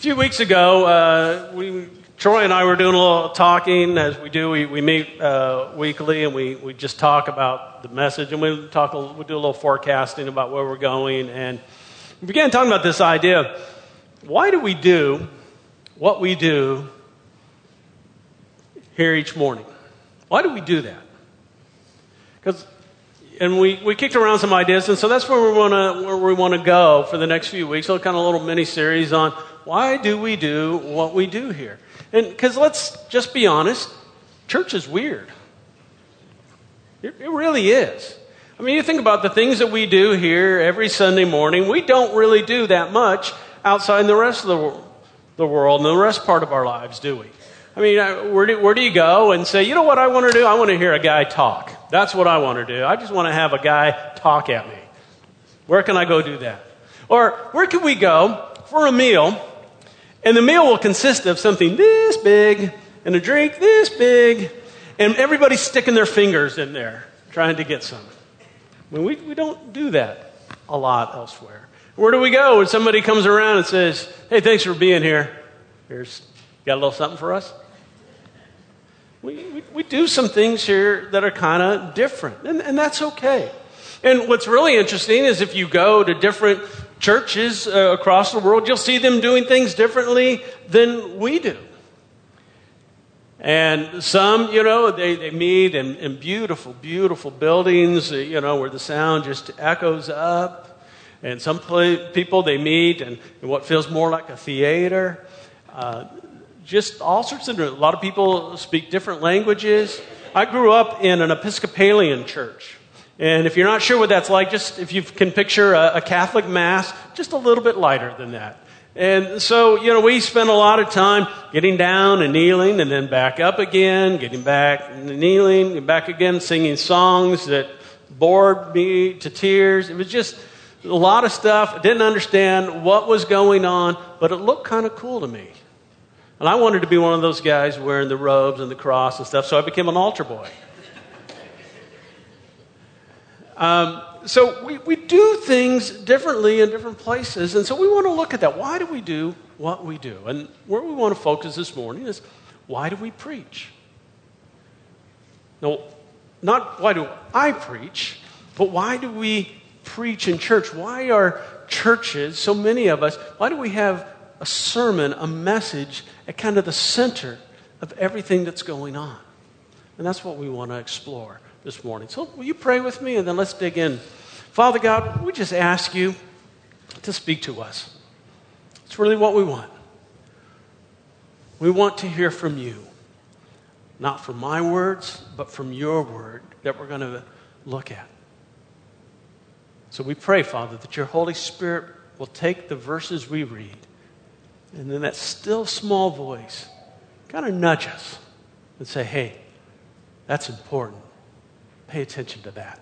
few weeks ago, Troy and I were doing a little talking, as we do. We meet weekly, and we just talk about the message, and we do a little forecasting about where we're going. And we began talking about this idea of why do we do what we do here each morning? Why do we do that? And we kicked around some ideas, and so that's where we want to go for the next few weeks. So kind of a little mini series on why do we do what we do here? And because let's just be honest, church is weird. It really is. I mean, you think about the things that we do here every Sunday morning. We don't really do that much outside in the rest of the world and the rest part of our lives, do we? I mean, where do you go and say, you know what I want to do? I want to hear a guy talk. That's what I want to do. I just want to have a guy talk at me. Where can I go do that? Or where can we go for a meal? And the meal will consist of something this big and a drink this big, and everybody's sticking their fingers in there trying to get some. I mean, we don't do that a lot elsewhere. Where do we go when somebody comes around and says, hey, thanks for being here. Got a little something for us? We do some things here that are kind of different, and that's okay. And what's really interesting is if you go to different churches across the world, you'll see them doing things differently than we do. And some, they meet in beautiful, beautiful buildings, where the sound just echoes up. And some people, they meet in what feels more like a theater. Just all sorts of, a lot of people speak different languages. I grew up in an Episcopalian church. And if you're not sure what that's like, just if you can picture a Catholic Mass, just a little bit lighter than that. And so, we spent a lot of time getting down and kneeling and then back up again, getting back and kneeling and back again, singing songs that bored me to tears. It was just a lot of stuff. I didn't understand what was going on, but it looked kind of cool to me. And I wanted to be one of those guys wearing the robes and the cross and stuff, so I became an altar boy. So we do things differently in different places, and so we want to look at that. Why do we do what we do? And where we want to focus this morning is, why do we preach? No, not why do I preach, but why do we preach in church? Why are churches, so many of us, why do we have a sermon, a message at kind of the center of everything that's going on? And that's what we want to explore this morning. So will you pray with me, and then let's dig in. Father God, we just ask you to speak to us. It's really what we want. We want to hear from you. Not from my words, but from your word that we're going to look at. So we pray, Father, that your Holy Spirit will take the verses we read, and then that still small voice kind of nudge us and say, hey, that's important. Pay attention to that.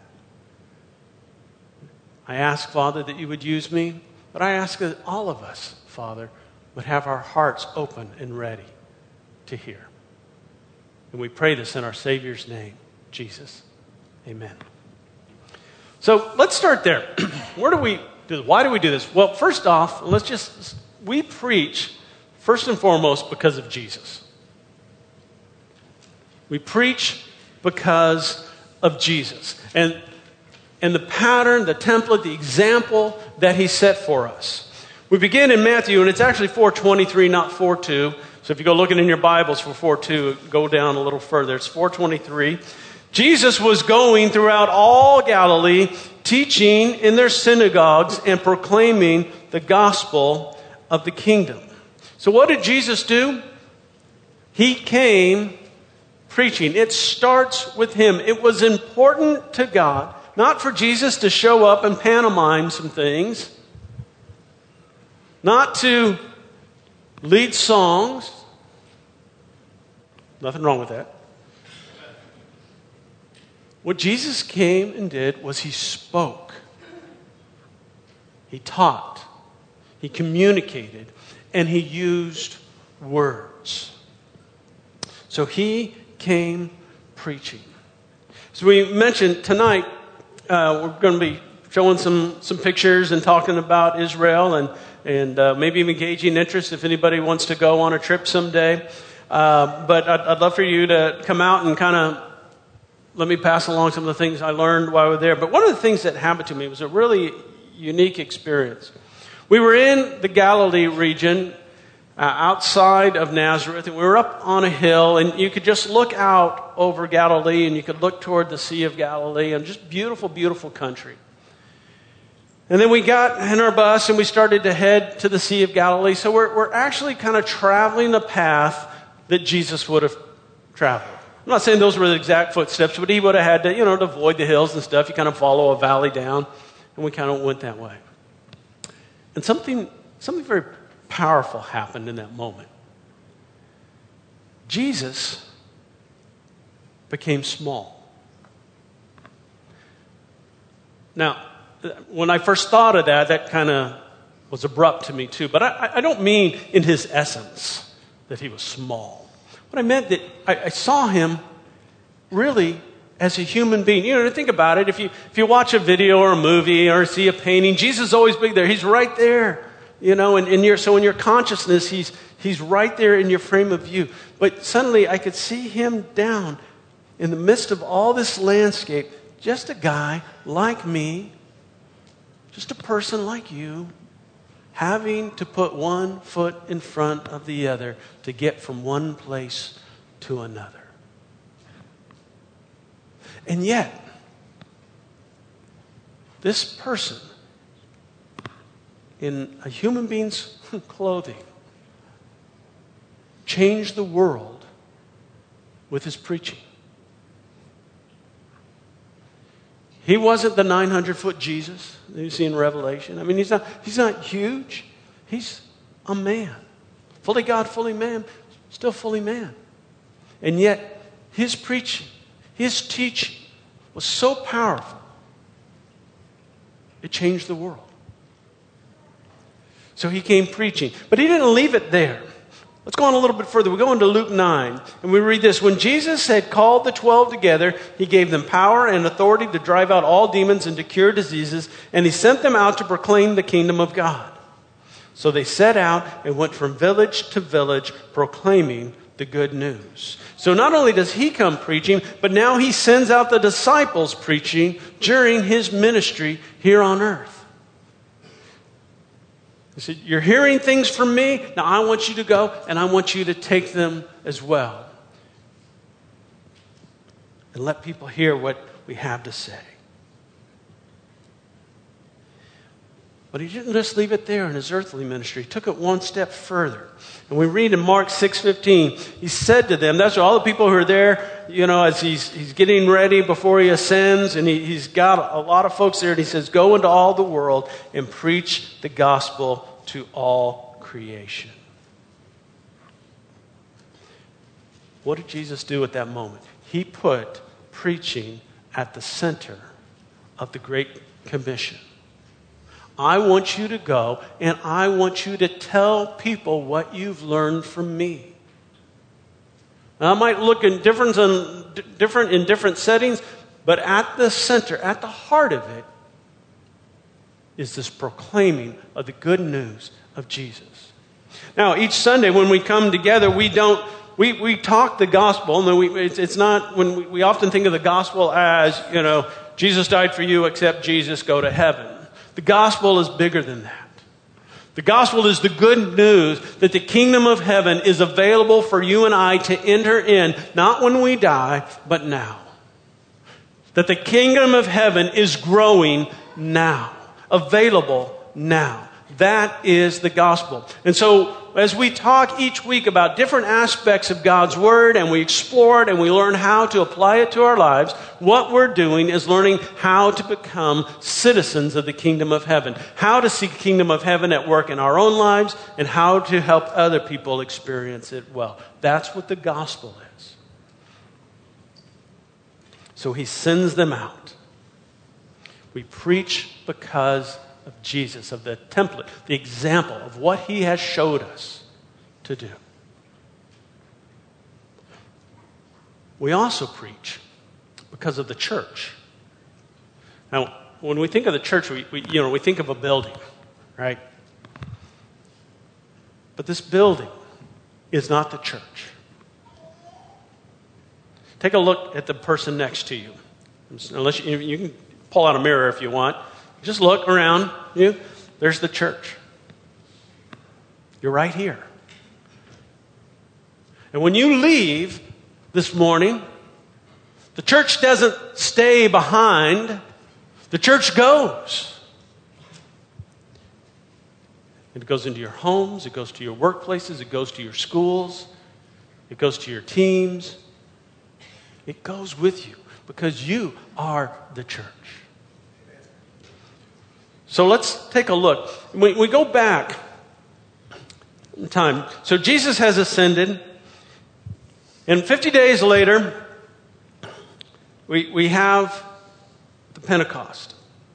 I ask, Father, that you would use me, but I ask that all of us, Father, would have our hearts open and ready to hear. And we pray this in our Savior's name, Jesus. Amen. So let's start there. Why do we do this? Well, first off, we preach first and foremost because of Jesus. We preach because of Jesus. And the pattern, the template, the example that he set for us. We begin in Matthew, and it's actually 4:23, not 4:2. So if you go looking in your Bibles for 4:2, go down a little further. It's 4:23. Jesus was going throughout all Galilee, teaching in their synagogues and proclaiming the gospel of the kingdom. So what did Jesus do? He came preaching. It starts with him. It was important to God, not for Jesus to show up and pantomime some things, not to lead songs. Nothing wrong with that. What Jesus came and did was he spoke. He taught. He communicated. And he used words. So he came preaching. So we mentioned tonight, we're going to be showing some pictures and talking about Israel. and maybe even gauging interest if anybody wants to go on a trip someday. But I'd love for you to come out and kind of let me pass along some of the things I learned while I was there. But one of the things that happened to me was a really unique experience. We were in the Galilee region outside of Nazareth, and we were up on a hill, and you could just look out over Galilee, and you could look toward the Sea of Galilee, and just beautiful, beautiful country. And then we got in our bus, and we started to head to the Sea of Galilee. So we're actually kind of traveling the path that Jesus would have traveled. I'm not saying those were the exact footsteps, but he would have had to, to avoid the hills and stuff. You kind of follow a valley down, and we kind of went that way. And something very powerful happened in that moment. Jesus became small. Now, when I first thought of that kind of was abrupt to me too. But I don't mean in his essence that he was small. But I meant that I saw him really as a human being. Think about it. If you watch a video or a movie or see a painting, Jesus is always big there. He's right there. And in your consciousness, he's right there in your frame of view. But suddenly I could see him down in the midst of all this landscape, just a guy like me, just a person like you, having to put one foot in front of the other to get from one place to another. And yet, this person in a human being's clothing changed the world with his preaching. He wasn't the 900-foot Jesus that you see in Revelation. I mean, he's not huge. He's a man. Fully God, fully man, still fully man. And yet, his preaching, his teaching was so powerful, it changed the world. So he came preaching. But he didn't leave it there. Let's go on a little bit further. We go into Luke 9, and we read this. When Jesus had called the 12 together, he gave them power and authority to drive out all demons and to cure diseases, and he sent them out to proclaim the kingdom of God. So they set out and went from village to village, proclaiming the good news. So not only does he come preaching, but now he sends out the disciples preaching during his ministry here on earth. He said, you're hearing things from me. Now I want you to go, and I want you to take them as well. And let people hear what we have to say. But he didn't just leave it there in his earthly ministry. He took it one step further. And we read in Mark 6:15, he said to them, that's all the people who are there, as he's getting ready before he ascends, and he's got a lot of folks there, and he says, go into all the world and preach the gospel to all creation. What did Jesus do at that moment? He put preaching at the center of the Great Commission. I want you to go, and I want you to tell people what you've learned from me. Now, it might look different in different settings, but at the center, at the heart of it, is this proclaiming of the good news of Jesus. Now, each Sunday when we come together, we talk the gospel, and it's not when we often think of the gospel as, Jesus died for you, accept Jesus, go to heaven. The gospel is bigger than that. The gospel is the good news that the kingdom of heaven is available for you and I to enter in, not when we die, but now. That the kingdom of heaven is growing now, available now. That is the gospel. And so, as we talk each week about different aspects of God's Word, and we explore it and we learn how to apply it to our lives, what we're doing is learning how to become citizens of the kingdom of heaven, how to see the kingdom of heaven at work in our own lives, and how to help other people experience it well. That's what the gospel is. So he sends them out. We preach because of Jesus, of the template, the example of what he has showed us to do. We also preach because of the church. Now, when we think of the church, we think of a building, right? But this building is not the church. Take a look at the person next to you. Unless you can pull out a mirror if you want. Just look around you. There's the church. You're right here. And when you leave this morning, the church doesn't stay behind. The church goes. It goes into your homes. It goes to your workplaces. It goes to your schools. It goes to your teams. It goes with you because you are the church. So let's take a look. We go back in time. So Jesus has ascended. And 50 days later, we have the Pentecost.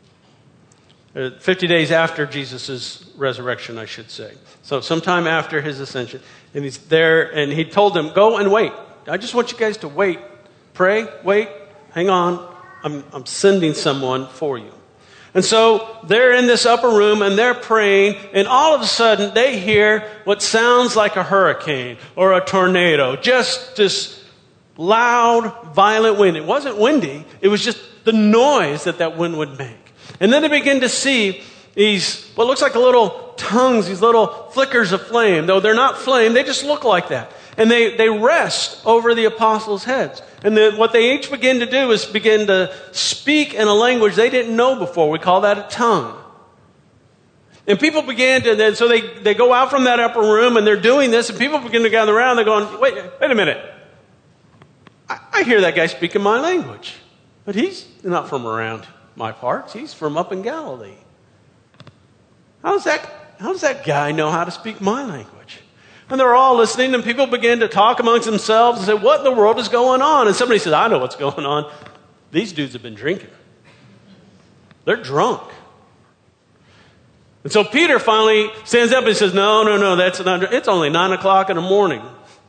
50 days after Jesus' resurrection, I should say. So sometime after his ascension. And he's there, and he told them, go and wait. I just want you guys to wait. Pray, wait, hang on. I'm sending someone for you. And so they're in this upper room, and they're praying, and all of a sudden they hear what sounds like a hurricane or a tornado. Just this loud, violent wind. It wasn't windy. It was just the noise that wind would make. And then they begin to see these, what looks like little tongues, these little flickers of flame. Though they're not flame, they just look like that. And they rest over the apostles' heads. And then what they each begin to do is begin to speak in a language they didn't know before. We call that a tongue. And people began to, then so they go out from that upper room and they're doing this, and people begin to gather around. They're going, wait a minute. I hear that guy speaking my language. But he's not from around my parts. He's from up in Galilee. How does that guy know how to speak my language? And they're all listening, and people begin to talk amongst themselves and say, what in the world is going on? And somebody says, I know what's going on. These dudes have been drinking. They're drunk. And so Peter finally stands up and says, no, that's not, it's only 9 o'clock in the morning.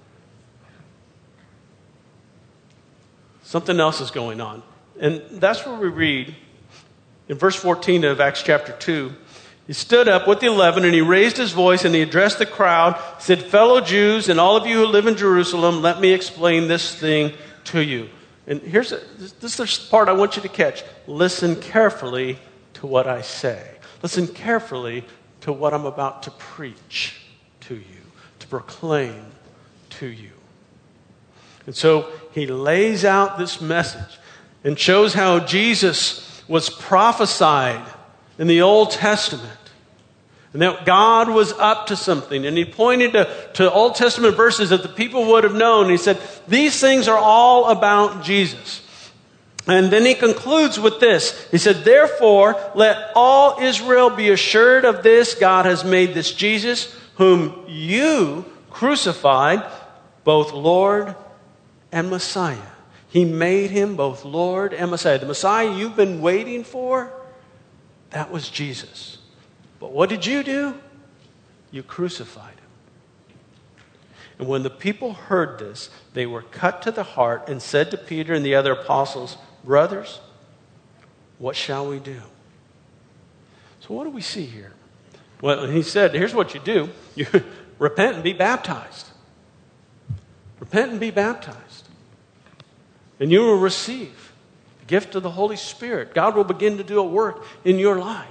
Something else is going on. And that's where we read in verse 14 of Acts chapter 2. He stood up with the 11 and he raised his voice and he addressed the crowd. He said, fellow Jews and all of you who live in Jerusalem, let me explain this thing to you. And this is the part I want you to catch. Listen carefully to what I say. Listen carefully to what I'm about to preach to you, to proclaim to you. And so he lays out this message and shows how Jesus was prophesied in the Old Testament. And that God was up to something. And he pointed to Old Testament verses that the people would have known. He said, these things are all about Jesus. And then he concludes with this. He said, therefore, let all Israel be assured of this. God has made this Jesus, whom you crucified, both Lord and Messiah. He made him both Lord and Messiah. The Messiah you've been waiting for, that was Jesus. But what did you do? You crucified him. And when the people heard this, they were cut to the heart and said to Peter and the other apostles, brothers, what shall we do? So what do we see here? Well, he said, here's what you do. You repent and be baptized. Repent and be baptized. And you will receive the gift of the Holy Spirit. God will begin to do a work in your life.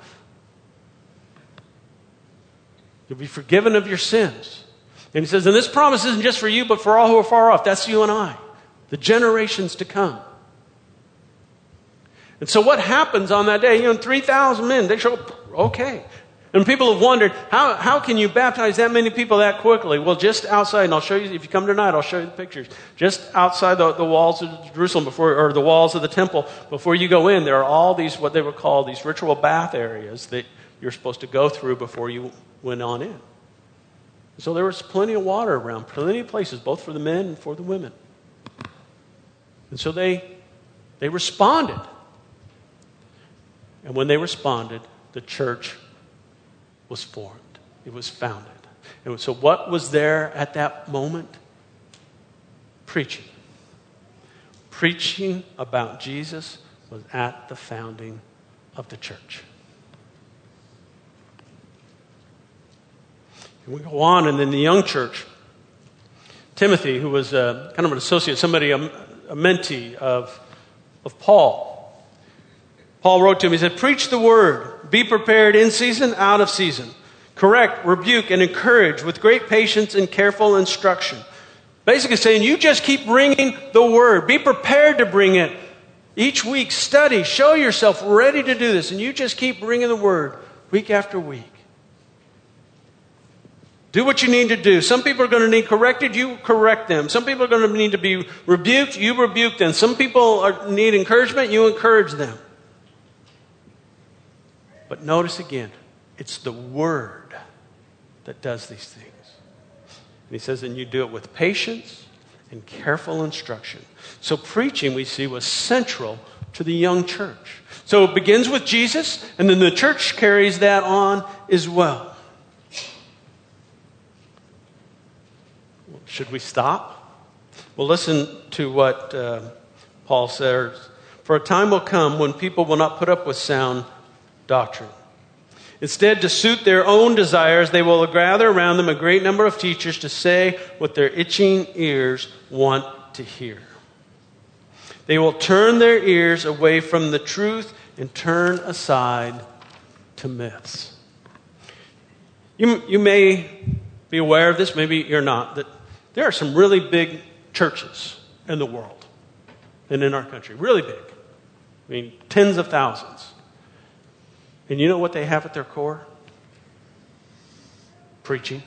You'll be forgiven of your sins. And he says, and this promise isn't just for you, but for all who are far off. That's you and I, the generations to come. And so what happens on that day? 3,000 men, they show up, okay. And people have wondered, how can you baptize that many people that quickly? Well, just outside, and I'll show you, if you come tonight, I'll show you the pictures. Just outside the walls of Jerusalem, or the walls of the temple, before you go in, there are all these, what they would call these ritual bath areas that you're supposed to go through before you went on in. So there was plenty of water around, plenty of places, both for the men and for the women. And so they responded. And when they responded, the church was formed. It was founded. And so what was there at that moment? Preaching. Preaching about Jesus was at the founding of the church. And we go on, and then the young church, Timothy, who was kind of an associate, somebody, a mentee of Paul. Paul wrote to him, he said, preach the word, be prepared in season, out of season. Correct, rebuke, and encourage with great patience and careful instruction. Basically saying, you just keep bringing the word. Be prepared to bring it. Each week, study, show yourself ready to do this, and you just keep bringing the word week after week. Do what you need to do. Some people are going to need corrected, you correct them. Some people are going to need to be rebuked, you rebuke them. Some people need encouragement, you encourage them. But notice again, it's the word that does these things. And he says, and you do it with patience and careful instruction. So preaching, we see, was central to the young church. So it begins with Jesus, and then the church carries that on as well. Should we stop? Well, listen to what Paul says. For a time will come when people will not put up with sound doctrine. Instead, to suit their own desires, they will gather around them a great number of teachers to say what their itching ears want to hear. They will turn their ears away from the truth and turn aside to myths. You may be aware of this, maybe you're not, that there are some really big churches in the world and in our country. Really big. I mean, tens of thousands. And you know what they have at their core? Preaching.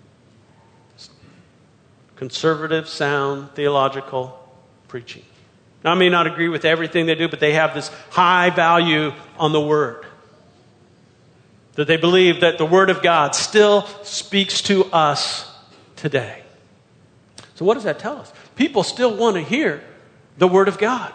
Conservative, sound, theological preaching. Now, I may not agree with everything they do, but they have this high value on the Word. That they believe that the Word of God still speaks to us today. So what does that tell us? People still want to hear the Word of God.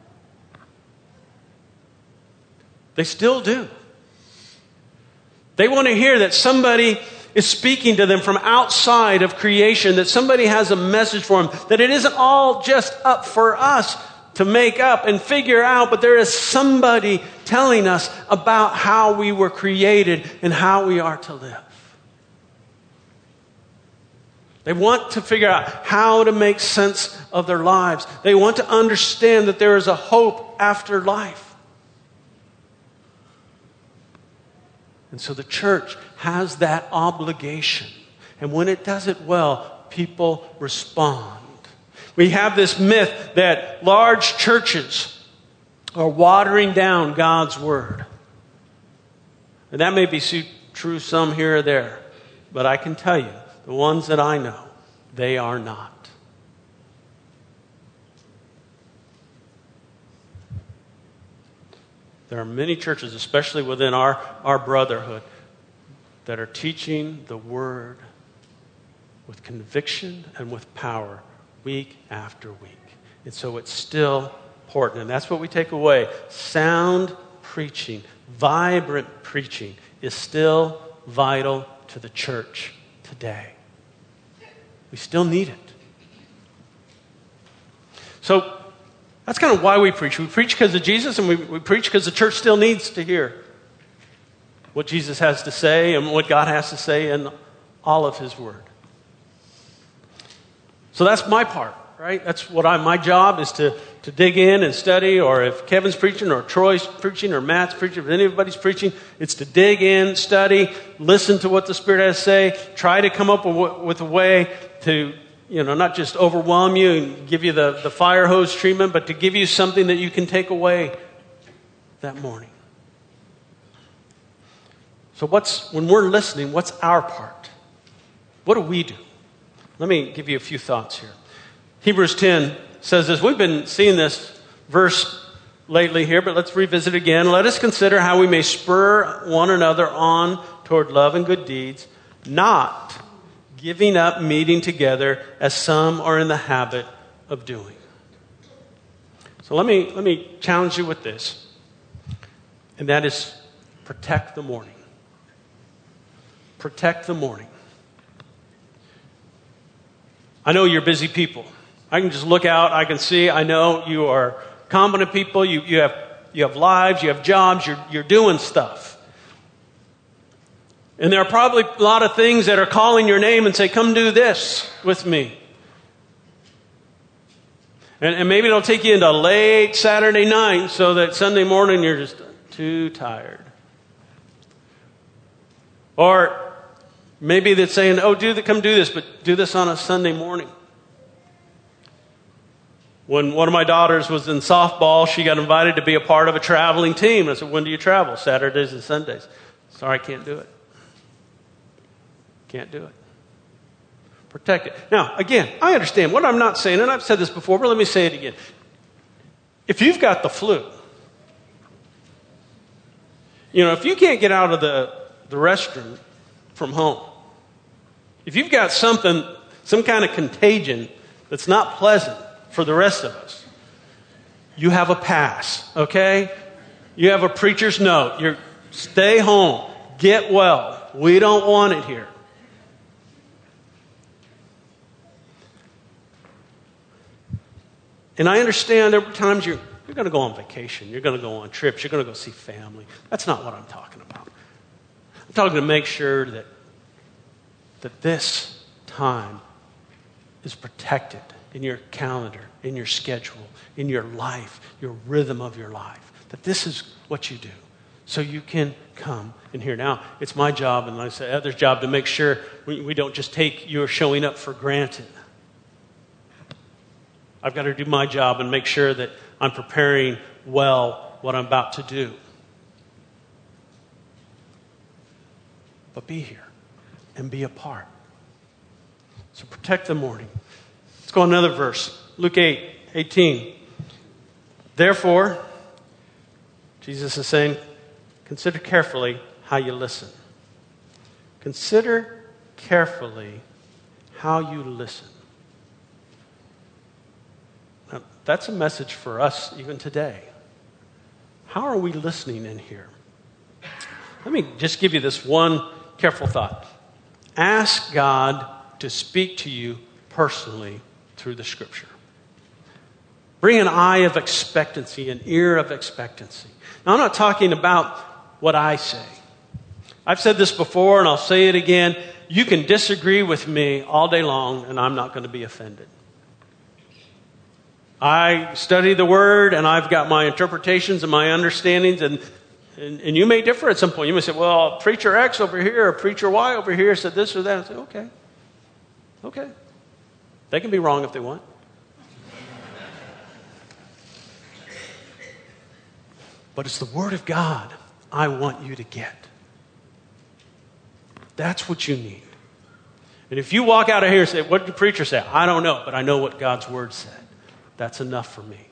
They still do. They want to hear that somebody is speaking to them from outside of creation, that somebody has a message for them, that it isn't all just up for us to make up and figure out, but there is somebody telling us about how we were created and how we are to live. They want to figure out how to make sense of their lives. They want to understand that there is a hope after life. And so the church has that obligation. And when it does it well, people respond. We have this myth that large churches are watering down God's word. And that may be true some here or there. But I can tell you, the ones that I know, they are not. There are many churches, especially within our brotherhood, that are teaching the Word with conviction and with power week after week. And so it's still important. And that's what we take away. Sound preaching, vibrant preaching is still vital to the church today. We still need it. So that's kind of why we preach. We preach because of Jesus, and we preach because the church still needs to hear what Jesus has to say and what God has to say in all of His Word. So that's my part, right? That's what my job is to dig in and study, or if Kevin's preaching, or Troy's preaching, or Matt's preaching, if anybody's preaching, it's to dig in, study, listen to what the Spirit has to say, try to come up with a way to, not just overwhelm you and give you the fire hose treatment, but to give you something that you can take away that morning. So when we're listening, what's our part? What do we do? Let me give you a few thoughts here. Hebrews 10 says this. We've been seeing this verse lately here, but let's revisit it again. Let us consider how we may spur one another on toward love and good deeds, not giving up meeting together as some are in the habit of doing. So let me challenge you with this, and that is protect the morning. Protect the morning. I know you're busy people. I can just look out, I can see, I know you are competent people, you have lives, you have jobs, you're doing stuff. And there are probably a lot of things that are calling your name and say, come do this with me. And maybe it'll take you into late Saturday night so that Sunday morning you're just too tired. Or maybe they're saying, come do this, but do this on a Sunday morning. When one of my daughters was in softball, she got invited to be a part of a traveling team. I said, when do you travel? Saturdays and Sundays. Sorry, I can't do it. Can't do it. Protect it. Now, again, I understand what I'm not saying, and I've said this before, but let me say it again. If you've got the flu, if you can't get out of the restroom from home, if you've got some kind of contagion that's not pleasant for the rest of us, you have a pass, okay? You have a preacher's note. Stay home. Get well. We don't want it here. And I understand there are times you're going to go on vacation. You're going to go on trips. You're going to go see family. That's not what I'm talking about. I'm talking to make sure that this time is protected in your calendar, in your schedule, in your life, your rhythm of your life. That this is what you do. So you can come and hear. Now, it's my job, and like I said, others' job to make sure we don't just take your showing up for granted. I've got to do my job and make sure that I'm preparing well what I'm about to do. But be here and be a part. So protect the morning. Let's go another verse. Luke 8:18. Therefore, Jesus is saying, consider carefully how you listen. Consider carefully how you listen. Now, that's a message for us even today. How are we listening in here? Let me just give you this one careful thought. Ask God to speak to you personally through the Scripture. Bring an eye of expectancy, an ear of expectancy. Now, I'm not talking about what I say. I've said this before, and I'll say it again. You can disagree with me all day long, and I'm not going to be offended. I study the Word, and I've got my interpretations and my understandings, and you may differ at some point. You may say, well, Preacher X over here or Preacher Y over here said this or that. I say, okay. They can be wrong if they want. But it's the Word of God I want you to get. That's what you need. And if you walk out of here and say, what did the preacher say? I don't know, but I know what God's Word said. That's enough for me.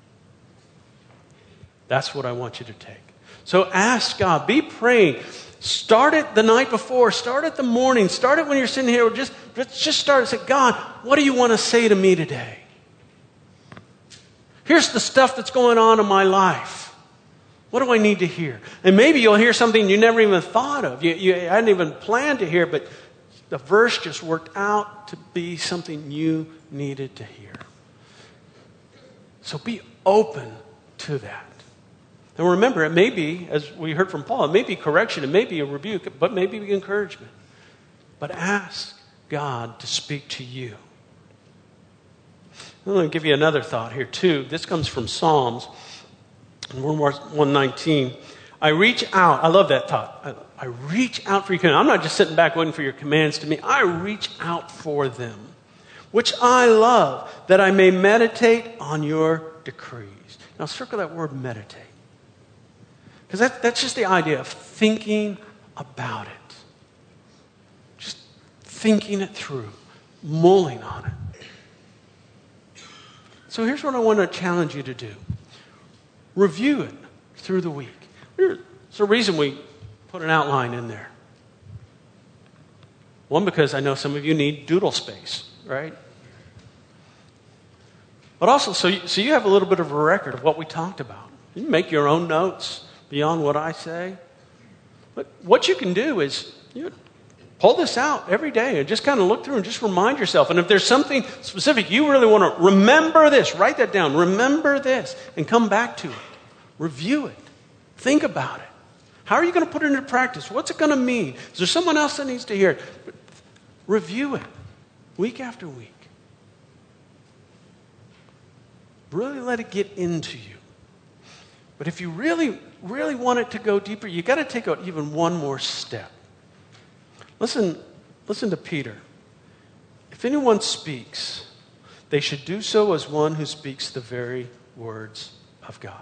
That's what I want you to take. So ask God. Be praying. Start it the night before. Start it the morning. Start it when you're sitting here. Let's just start and say, God, what do you want to say to me today? Here's the stuff that's going on in my life. What do I need to hear? And maybe you'll hear something you never even thought of. You hadn't even planned to hear, but the verse just worked out to be something you needed to hear. So be open to that. And remember, it may be, as we heard from Paul, it may be correction, it may be a rebuke, but maybe encouragement. But ask God to speak to you. I'm going to give you another thought here too. This comes from Psalms 119. I reach out. I love that thought. I reach out for your commands. I'm not just sitting back waiting for your commands to me. I reach out for them, which I love, that I may meditate on your decrees. Now circle that word meditate. Because that's just the idea of thinking about it. Just thinking it through, mulling on it. So here's what I want to challenge you to do. Review it through the week. There's a reason we put an outline in there. One, because I know some of you need doodle space, right? But also, so you have a little bit of a record of what we talked about. You can make your own notes beyond what I say. But what you can do is pull this out every day and just kind of look through and just remind yourself. And if there's something specific you really want to remember this, write that down. Remember this and come back to it. Review it. Think about it. How are you going to put it into practice? What's it going to mean? Is there someone else that needs to hear it? Review it week after week. Really let it get into you. But if you really, really want it to go deeper, you got to take out even one more step. Listen to Peter. If anyone speaks, they should do so as one who speaks the very words of God.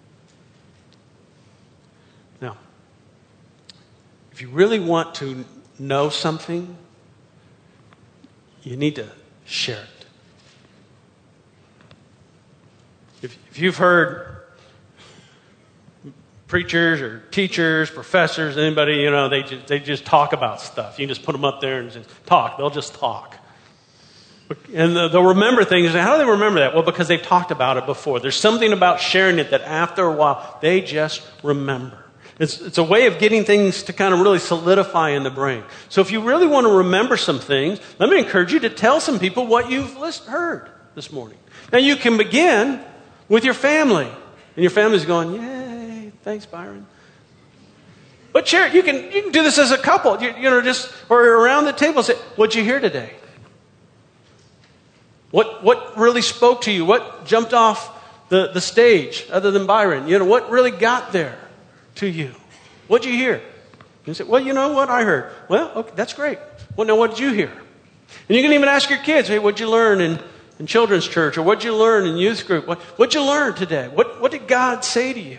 Now, if you really want to know something, you need to share it. If you've heard preachers or teachers, professors, anybody, they just talk about stuff. You can just put them up there and just talk. They'll just talk. And they'll remember things. How do they remember that? Well, because they've talked about it before. There's something about sharing it that after a while, they just remember. It's a way of getting things to kind of really solidify in the brain. So if you really want to remember some things, let me encourage you to tell some people what you've heard this morning. Now, you can begin with your family. And your family's going, yay, thanks, Byron. But share it. You can do this as a couple. Or around the table, say, what'd you hear today? What really spoke to you? What jumped off the stage other than Byron? What really got there to you? What'd you hear? You say, well, you know what I heard? Well, okay, that's great. Well, now what did you hear? And you can even ask your kids, hey, what'd you learn in children's church? Or what'd you learn in youth group? What'd you learn today? What did God say to you?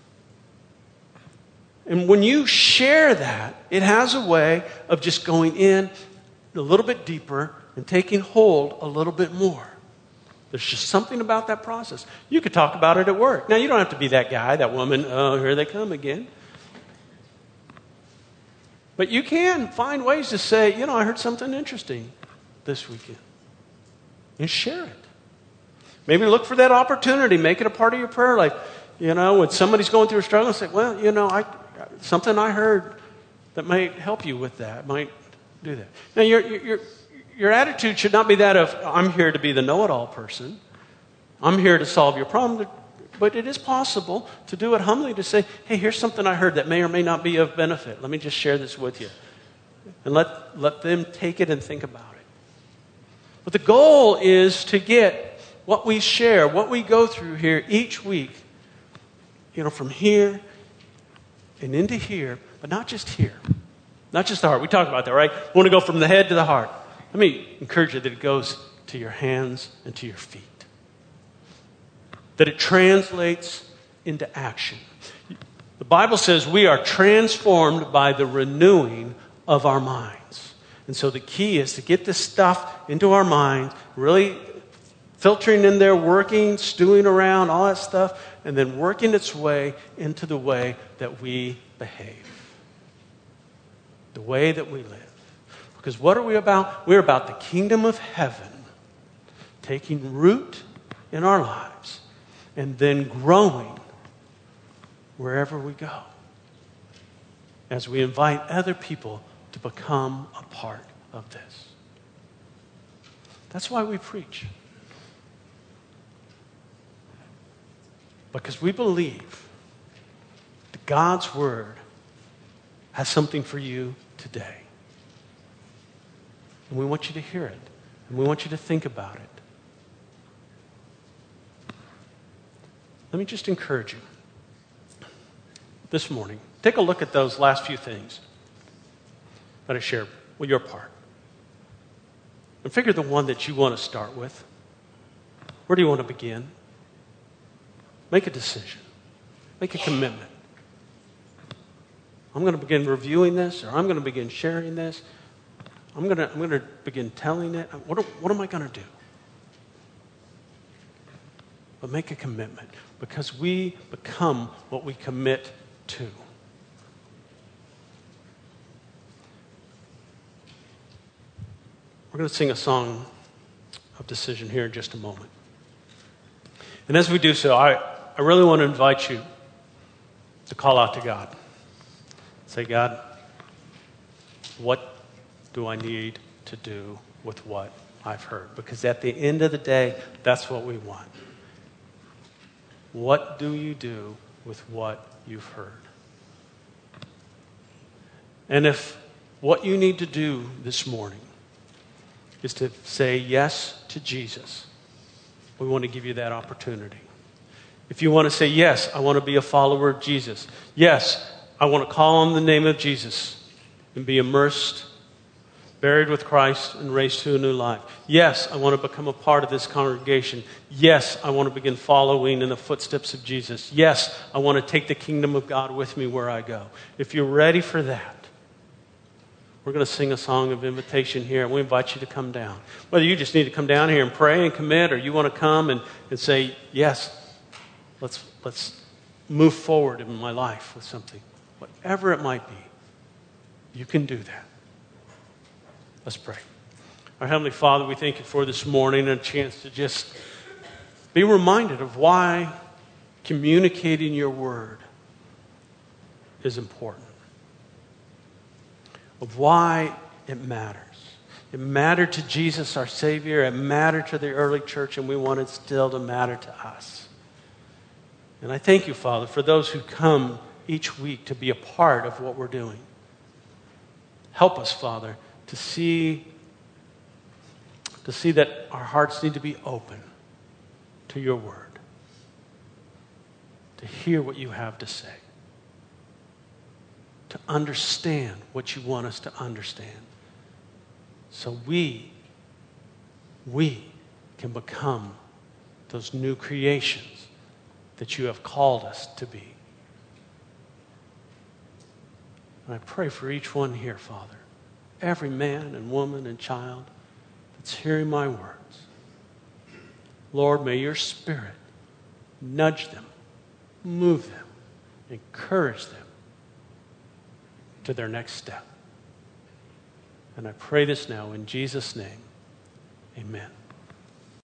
And when you share that, it has a way of just going in a little bit deeper and taking hold a little bit more. There's just something about that process. You could talk about it at work. Now, you don't have to be that guy, that woman, oh, here they come again. But you can find ways to say, I heard something interesting this weekend. And share it. Maybe look for that opportunity. Make it a part of your prayer life. When somebody's going through a struggle, say, well, something I heard that might help you with that. Might do that. Now, your attitude should not be that of, I'm here to be the know-it-all person. I'm here to solve your problem. But it is possible to do it humbly, to say, hey, here's something I heard that may or may not be of benefit. Let me just share this with you. And let them take it and think about it. But the goal is to get what we share, what we go through here each week, from here and into here, but not just here. Not just the heart. We talked about that, right? We want to go from the head to the heart. Let me encourage you that it goes to your hands and to your feet. That it translates into action. The Bible says we are transformed by the renewing of our minds. And so the key is to get this stuff into our minds, really filtering in there, working, stewing around, all that stuff, and then working its way into the way that we behave. The way that we live. Because what are we about? We're about the kingdom of heaven taking root in our lives and then growing wherever we go as we invite other people to become a part of this. That's why we preach. Because we believe that God's Word has something for you today. And we want you to hear it. And we want you to think about it. Let me just encourage you this morning. Take a look at those last few things that I shared with your part. And figure the one that you want to start with. Where do you want to begin? Make a decision. Make a commitment. I'm going to begin reviewing this, or I'm going to begin sharing this. I'm going to begin telling it. What am I going to do? But make a commitment, because we become what we commit to. We're going to sing a song of decision here in just a moment. And as we do so, I really want to invite you to call out to God. Say, God, what do I need to do with what I've heard? Because at the end of the day, that's what we want. What do you do with what you've heard? And if what you need to do this morning is to say yes to Jesus, we want to give you that opportunity. If you want to say, yes, I want to be a follower of Jesus. Yes, I want to call on the name of Jesus and be immersed, buried with Christ, and raised to a new life. Yes, I want to become a part of this congregation. Yes, I want to begin following in the footsteps of Jesus. Yes, I want to take the kingdom of God with me where I go. If you're ready for that, we're going to sing a song of invitation here, and we invite you to come down. Whether you just need to come down here and pray and commit, or you want to come and say, yes, let's move forward in my life with something. Whatever it might be, you can do that. Let's pray. Our Heavenly Father, we thank you for this morning and a chance to just be reminded of why communicating your word is important. Of why it matters. It mattered to Jesus, our Savior. It mattered to the early church, and we want it still to matter to us. And I thank you, Father, for those who come each week to be a part of what we're doing. Help us, Father, to see that our hearts need to be open to your word, to hear what you have to say, to understand what you want us to understand, so we can become those new creations that you have called us to be. And I pray for each one here, Father, every man and woman and child that's hearing my words. Lord, may your Spirit nudge them, move them, encourage them to their next step. And I pray this now in Jesus' name. Amen.